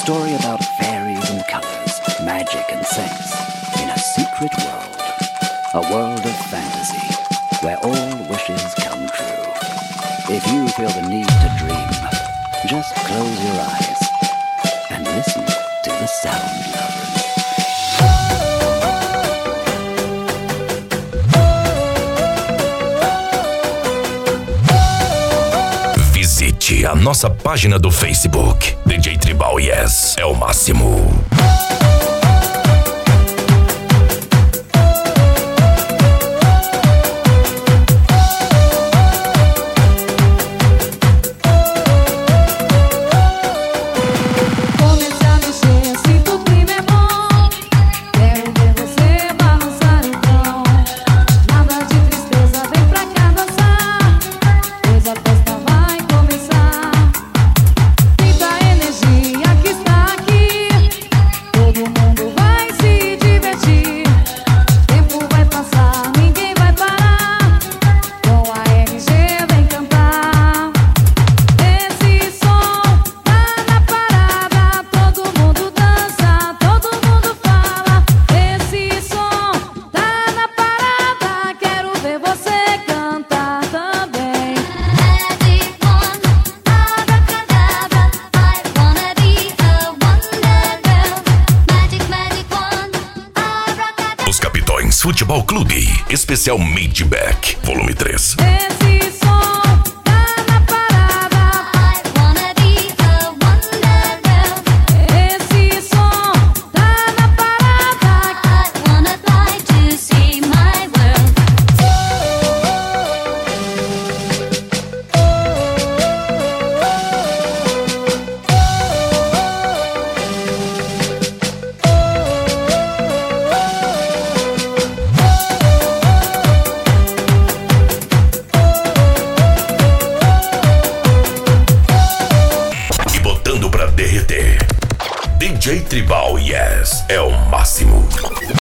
story about fairies and colors, magic and sex, in a secret world. A world of fantasy, where all wishes come true. If you feel the need to dream, just close your eyes and listen to the sound lovers. Visite a nossa página do Facebook. DJ Tribal Yes é o máximo. Futebol Clube, especial Made Back, volume 3. DJ Tribal Yes é o máximo.